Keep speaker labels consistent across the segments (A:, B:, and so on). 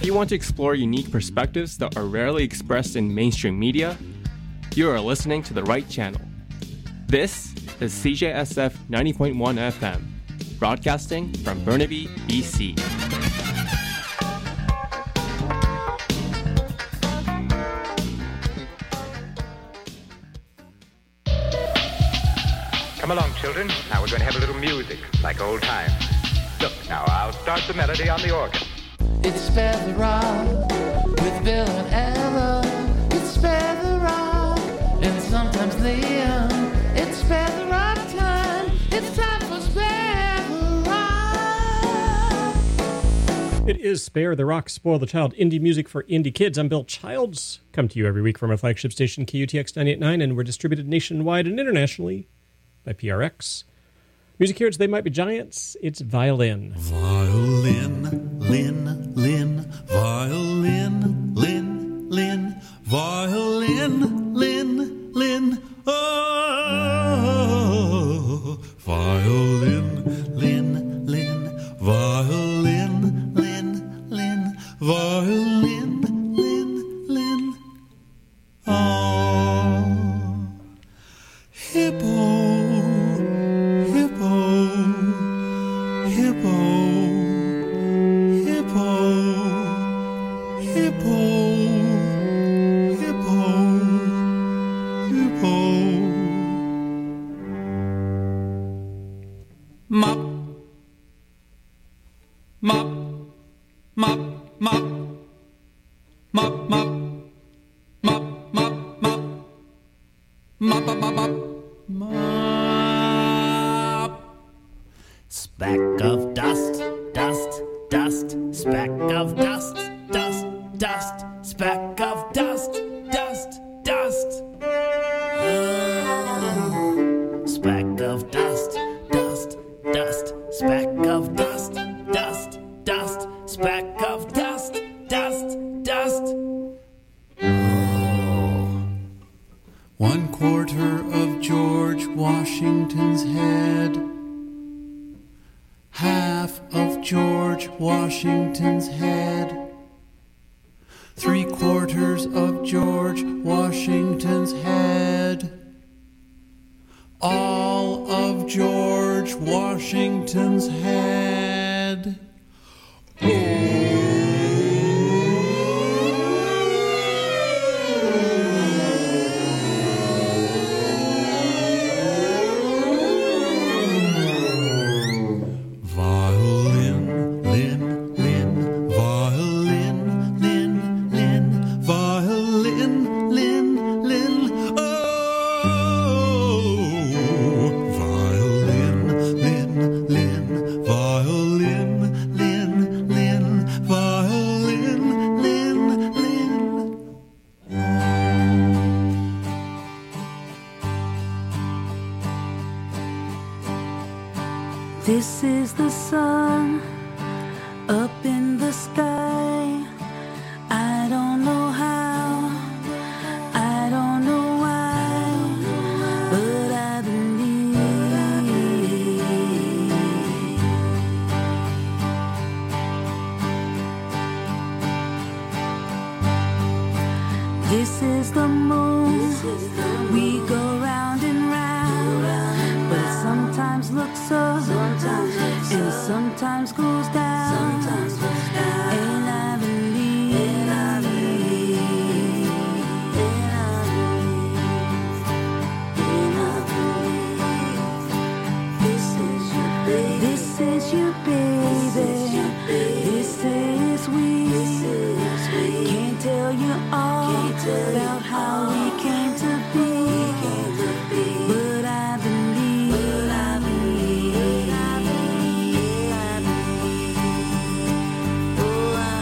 A: If you want to explore unique perspectives that are rarely expressed in mainstream media, you are listening to the right channel. This is CJSF 90.1 FM, broadcasting from Burnaby, BC.
B: Come along, children. Now we're going to have a little music, like old times. Look, now I'll start the melody on the organ.
C: It's Spare the Rock with Bill and Ella. It's Spare the Rock and sometimes Liam. It's Spare the Rock time. It's time for Spare the Rock.
D: It is Spare the Rock, Spoil the Child, indie music for indie kids. I'm Bill Childs. Come to you every week from our flagship station, KUTX 98.9, and we're distributed nationwide and internationally by PRX. Music here, it's They Might Be Giants. It's Violin.
E: Violin, lin, lin, violin, lin, lin, violin, lin, lin, oh, violin, lin, lin, violin, lin, lin, violin, lin, lin, oh, hippo. Mop, mop, mop, mop, mop, mop, mop, mop, mop, mop, mop, mop, mop. Speck of dust, dust, dust, speck of dust, dust, dust, speck of dust, dust, dust. Speck of dust. Dust, speck of dust, dust, dust, speck of dust, dust, dust. Oh. 1/4 of George Washington's head. Half of George Washington's head. 3/4 of George Washington's head. All of George Washington's head. Violin, lin, lin, violin, lin, lin, violin, lin, lin, oh.
F: This is the sun up in the sky. I don't know how, I don't know why, but I believe. This is the moon, we go round and round, but it sometimes looks up and sometimes goes down, and I believe, and I believe, and I believe, and I believe. This is you, baby. This is you, baby. This is we. Can't tell you all about how we came to be, but I believe, but I believe, I believe, I believe, oh, I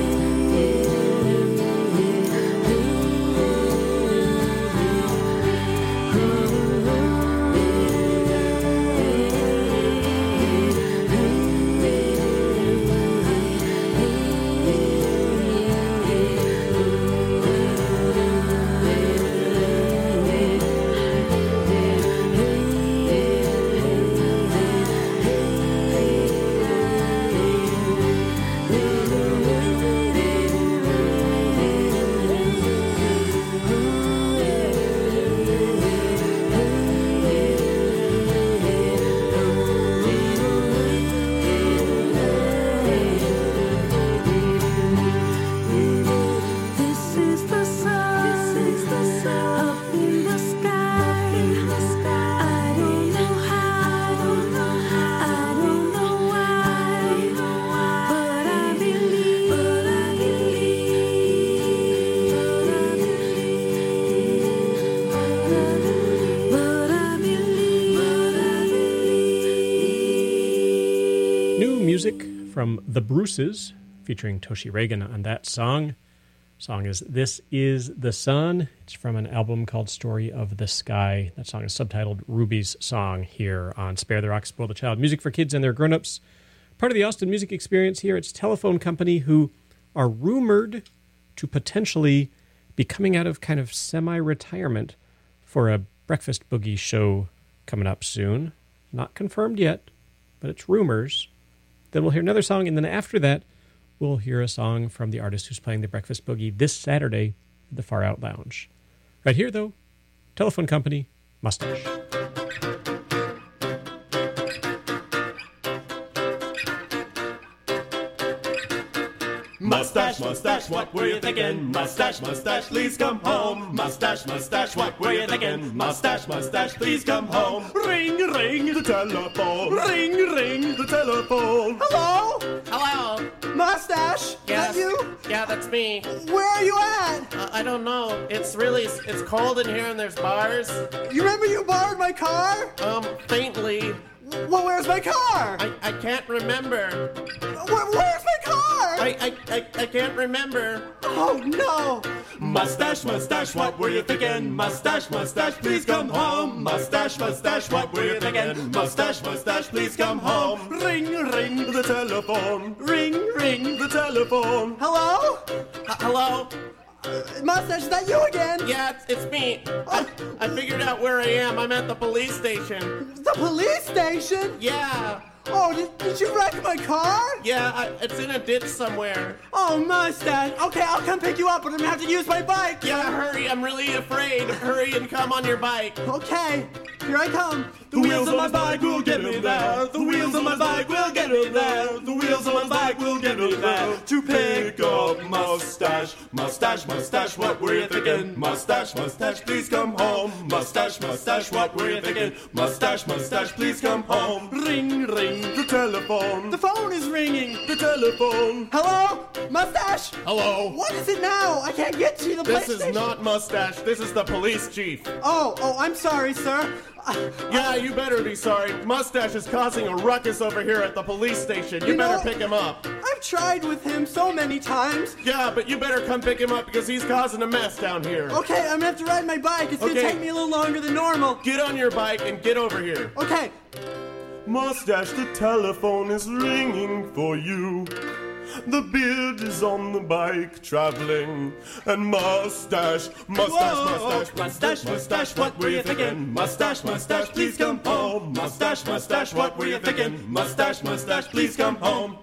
F: believe.
D: music from The Bruces, featuring Toshi Reagan on that song. Song is This Is the Sun. It's from an album called Story of the Sky. That song is subtitled Ruby's Song here on Spare the Rock, Spoil the Child. Music for kids and their grown-ups. Part of the Austin Music Experience here. It's Telephone Company, who are rumored to potentially be coming out of kind of semi-retirement for a Breakfast Boogie show coming up soon. Not confirmed yet, but it's rumors. Then we'll hear another song, and then after that, we'll hear a song from the artist who's playing the Breakfast Boogie this Saturday at the Far Out Lounge. Right here, though, Telephone Company, Mustache.
G: Mustache, mustache, what were you thinking? Mustache, mustache, please come home. Mustache, mustache, what were you thinking? Mustache, mustache, please come home. Ring, ring the telephone. Ring, ring the telephone.
H: Hello?
I: Hello.
H: Mustache?
I: Yes.
H: Is that you?
I: Yeah, that's me.
H: Where are you at?
I: I don't know. It's cold in here and there's bars.
H: You remember you borrowed my car?
I: Faintly.
H: Well, where's my car?
I: I can't remember.
H: Where's my car?
I: I can't remember.
H: Oh, no.
G: Mustache, mustache, what were you thinking? Mustache, mustache, please come home. Mustache, mustache, what were you thinking? Mustache, mustache, please come home. Ring, ring the telephone. Ring, ring the telephone.
H: Hello?
I: Hello?
H: Mustache, is that you again?
I: Yeah, it's me. I figured out where I am. I'm at the police station.
H: The police station?
I: Yeah.
H: Oh, did you wreck my car?
I: Yeah, it's in a ditch somewhere.
H: Oh, Mustache. Okay, I'll come pick you up, but I'm gonna have to use my bike.
I: Yeah, hurry. I'm really afraid. Hurry and come on your bike.
H: Okay, here I come.
G: The wheels on my bike will get me there. The wheels on my bike will get me there. The wheels on my bike will get me there. To pick up Mustache. Mustache, mustache, what were you thinking? Mustache, mustache, please come home. Mustache, mustache, what were you thinking? Mustache, mustache, please come home. Ring, ring the telephone.
H: The phone is ringing.
G: The telephone.
H: Hello? Mustache?
G: Hello.
H: What is it now? I can't get to the
I: This
H: PlayStation.
I: is not Mustache. This is the police chief.
H: Oh, I'm sorry, sir.
I: Yeah, you better be sorry. Mustache is causing a ruckus over here at the police station. You better pick him up.
H: I've tried with him so many times.
I: Yeah, but you better come pick him up because he's causing a mess down here.
H: Okay, I'm gonna have to ride my bike. It's gonna
I: Okay.
H: take me a little longer than normal.
I: Get on your bike and get over here.
H: Okay.
G: Mustache, the telephone is ringing for you. The beard is on the bike traveling, and mustache, mustache, mustache, mustache, mustache, what were you thinking? Mustache, mustache, please come home. Mustache, mustache, what were you thinking? Mustache, mustache, please come home.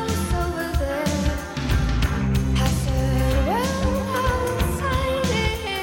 F: Outside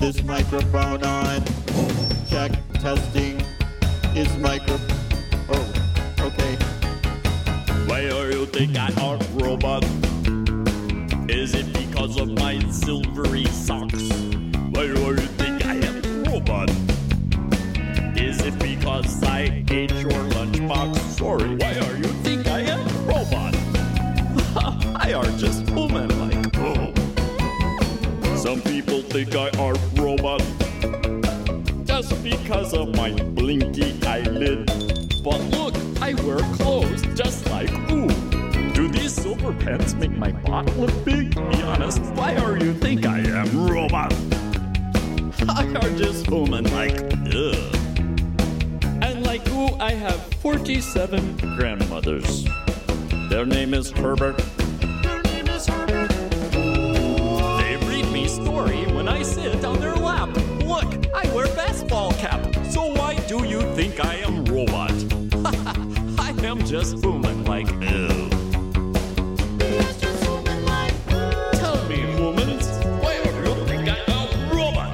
J: this microphone on? Check, testing. Is micro... Oh, okay.
K: Why do you think I are robot? Is it because of my silvery socks? Why do you think I am robot? Is it because I ate your lunchbox? Sorry, why are you think I am robot? I are just human-like. Oh. Some people think I are robot just because of my blinky eyelid. But look, I wear clothes just like ooh. Do these silver pants make my butt look big? Be honest, why are you think I am robot? I are just human-like. Ugh. And like ooh, I have 47 grandmothers. Their name is Herbert. They read me story when I sit on their lap. Look, I wear baseball cap. So why do you think I am robot? I am just human-like. Ew. Tell me, humans, why do you think I am robot?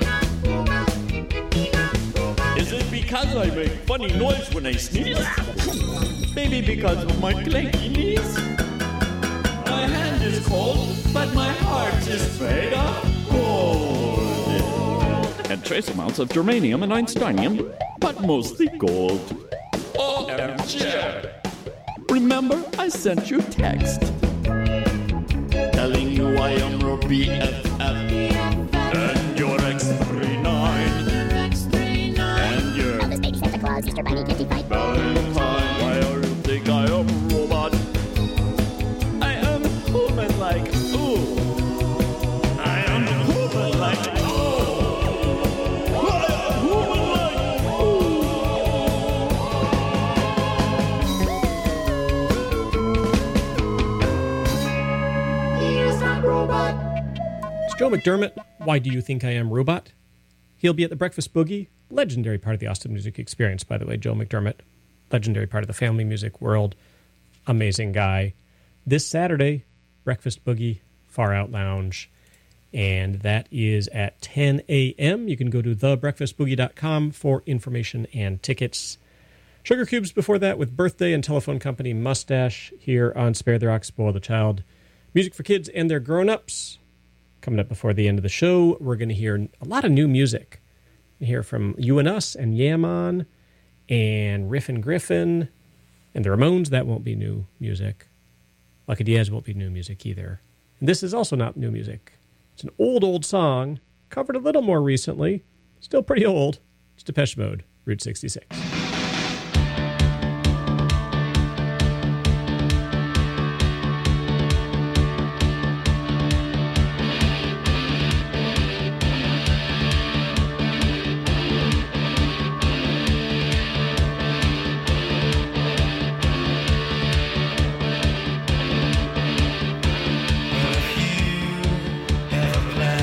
K: Is it because I make funny noise when I sneeze? Maybe because of my clanky knees? My hand is cold, but my heart is made of gold. And trace amounts of germanium and einsteinium, but mostly gold. OMG! Remember, I sent you text telling you I am your BFF and your X39 and your Elvis Baby Santa Claus, Easter Bunny, Kitty Fight Valentine. Why do you think I am robot? I am human-like. Ooh, I am human-like.
D: Joe McDermott, Why Do You Think I Am Robot? He'll be at the Breakfast Boogie, legendary part of the Austin Music Experience, by the way, Joe McDermott, legendary part of the family music world, amazing guy. This Saturday, Breakfast Boogie, Far Out Lounge, and that is at 10 a.m. You can go to thebreakfastboogie.com for information and tickets. Sugar Cubes before that with Birthday and Telephone Company Mustache here on Spare the Rock, Spoil the Child. Music for kids and their grown-ups. Coming up before the end of the show, we're going to hear a lot of new music. We hear from You and Us and Yaman and Riff and Griffin and the Ramones. That won't be new music. Lucky Diaz won't be new music either. And this is also not new music. It's an old song, covered a little more recently. Still pretty old. It's Depeche Mode, Route 66.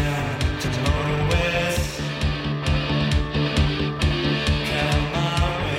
L: Come on.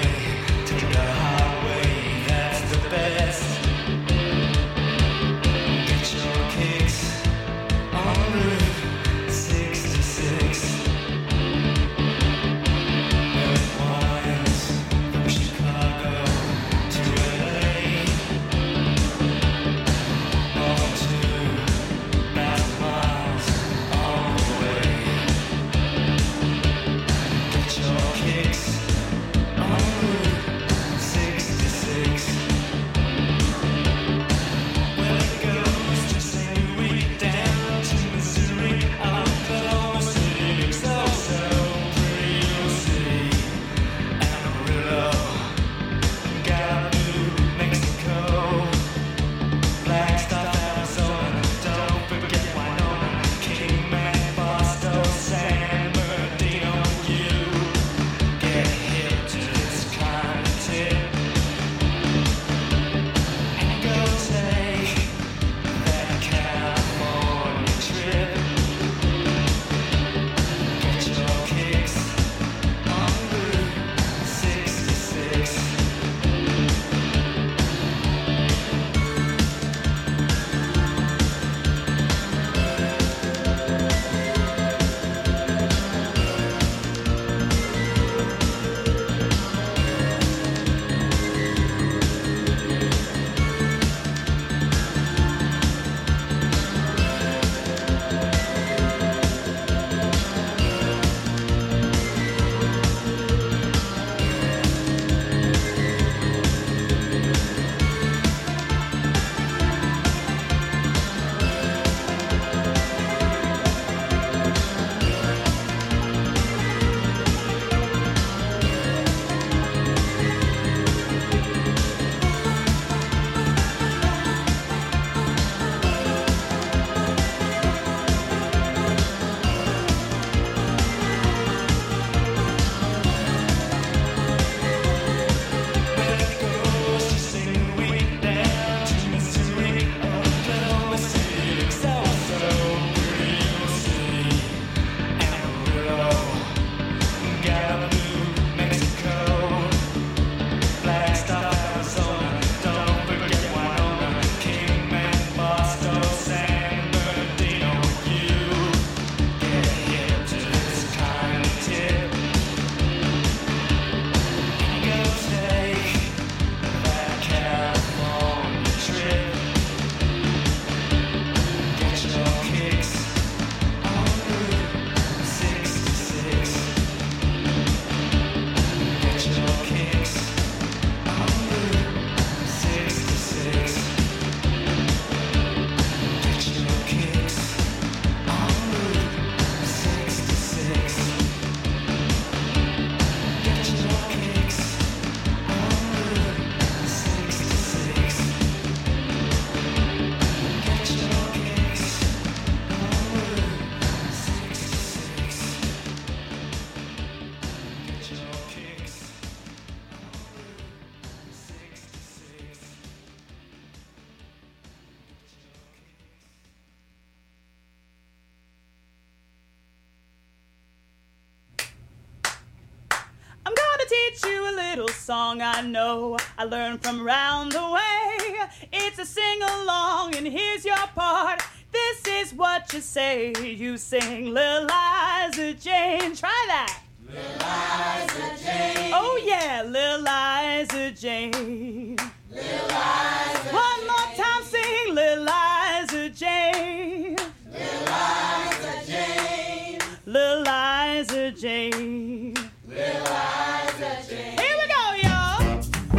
L: song I know I learned from round the way. It's a sing-along, and here's your part. This is what you say. You sing Lil Liza Jane. Try that. Lil Liza Jane. Oh, yeah, Lil Liza Jane. Lil Liza One more time, sing Lil Liza Jane. Lil Liza Jane. Lil Liza Jane. Lil Liza Jane. Here we go, y'all.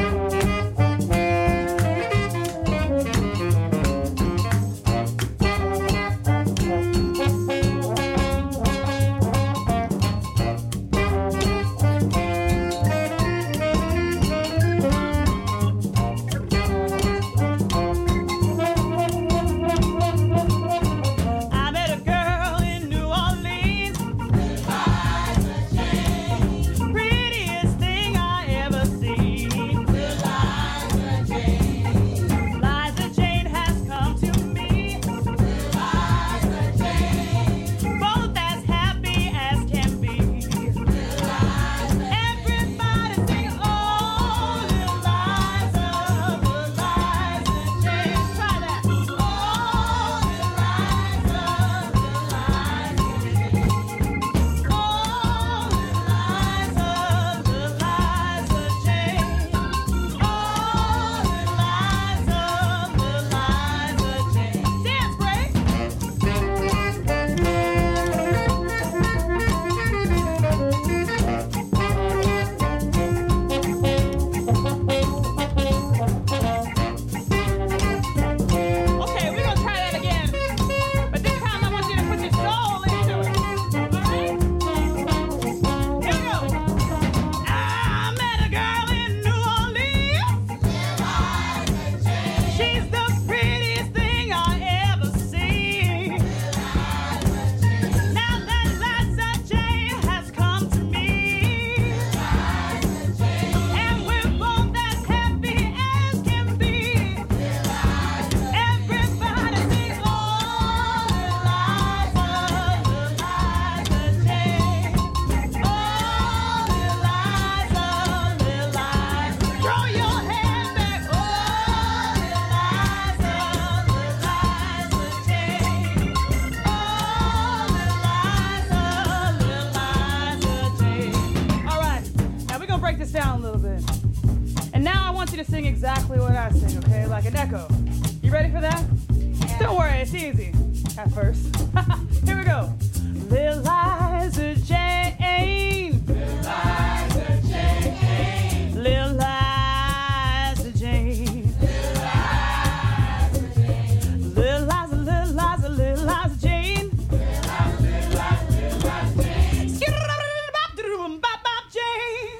L: I met a girl in New Orleans. Liza Jane. Prettiest thing I ever seen. Liza Jane. Liza Jane has come to me. Liza Jane. Both as happy as can be. Everybody sing, oh, Lil Liza, Lil Liza Jane. Try that. Oh, Lil Liza, Lil Liza Jane. Oh, Lil Liza, Lil Liza Jane. Oh, Lil Liza, Lil Liza Jane. Dance break. Okay, we're gonna try that again. But this time I want you to put your soul into it. Alright? Here we go. I met a girl in New Orleans. She's the prettiest thing I ever seen. Now that Liza Jane has come to me. And we're both as happy as can be. Everybody sing, oh, Lil Liza, Lil Liza Jane. Oh, Lil Liza, Lil Liza. Throw your hand back, oh, Lil Liza, Lil Liza Jane. Oh, Lil Liza, Lil Liza Jane. All right, now we're gonna break this down a little bit. And now I want you to sing exactly what I sing, okay? Like an echo. You ready for that? Don't worry, it's easy at first. Here we go. Lil Liza Jane. Lil Liza Jane. Lil Liza Jane. Lil Liza, Lil Liza, Lil Liza Jane. Skidoo-bop-bop Jane.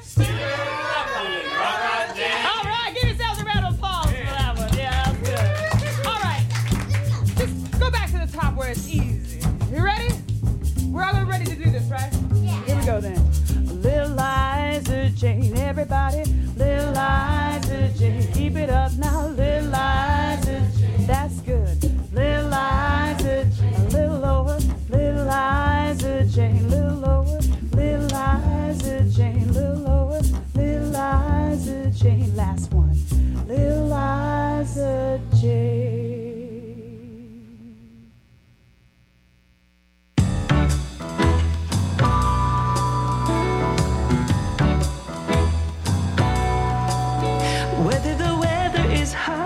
L: All right, give yourselves a round of applause for that one. Yeah, that's good. All right, just go back to the top where it's easy. You ready? We're all ready to do this, right? Yeah. Here we go then. Lil Liza Jane, everybody. Lil Liza Jane, keep it up now. Lil Liza Jane, that's good. Lil Liza Jane, a little lower. Lil Liza Jane, little lower. Lil Liza Jane, little lower. Lil Liza Jane, last one. Lil Liza Jane.
F: Whether the weather is hot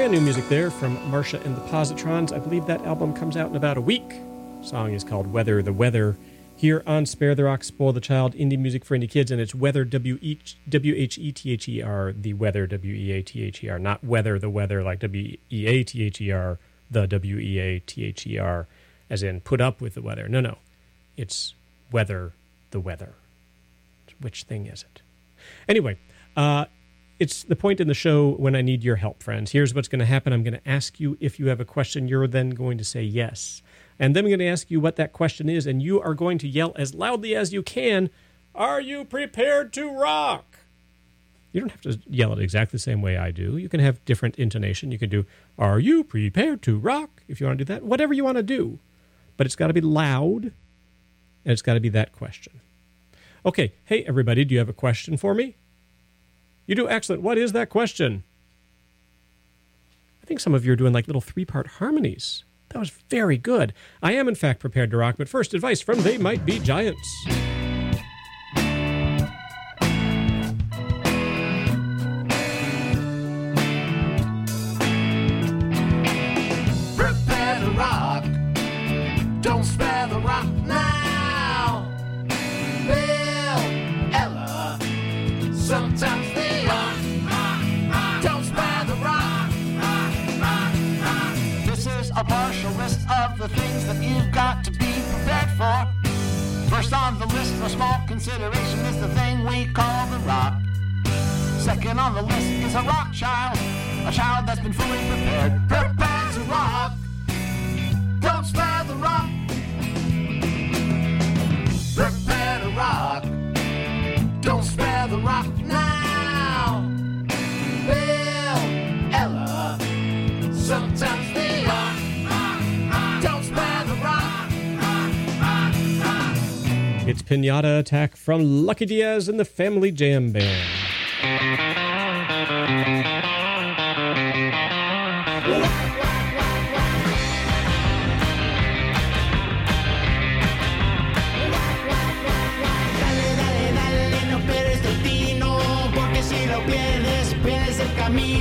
D: Brand new music there from Marsha and the Positrons. I believe that album comes out in about a week. The song is called Weather the Weather. Here on Spare the Rock, Spoil the Child, indie music for indie kids, and it's Weather, W-H-E-T-H-E-R, the Weather, W-E-A-T-H-E-R, not Weather the Weather like W-E-A-T-H-E-R, the W-E-A-T-H-E-R, as in put up with the weather. No. It's Weather the Weather. Which thing is it? Anyway, it's the point in the show when I need your help, friends. Here's what's going to happen. I'm going to ask you if you have a question. You're then going to say yes. And then I'm going to ask you what that question is, and you are going to yell as loudly as you can, "Are you prepared to rock?" You don't have to yell it exactly the same way I do. You can have different intonation. You can do, "Are you prepared to rock?" if you want to do that. Whatever you want to do. But it's got to be loud, and it's got to be that question. Okay, hey, everybody, do you have a question for me? You do? Excellent. What is that question? I think some of you are doing like little 3-part harmonies. That was very good. I am, in fact, prepared to rock, but first, advice from They Might Be Giants.
C: Prepare to rock. Don't spare the rock now. Bill, Ella, sometimes they are. Don't spare the rock. This is a partial list of the things that you've got to be prepared for. First on the list for small consideration is the thing we call the rock. Second on the list is a rock child, a child that's been fully prepared. Prepare to rock. Don't spare the rock. Prepare to rock. Don't spare the rock now. Bill, Ella, sometimes they are. Don't spare the rock.
D: It's Pinata Attack from Lucky Diaz and the Family Jam Band.
C: Dale, no pierdes el tino, porque si lo pierdes, pierdes el camino.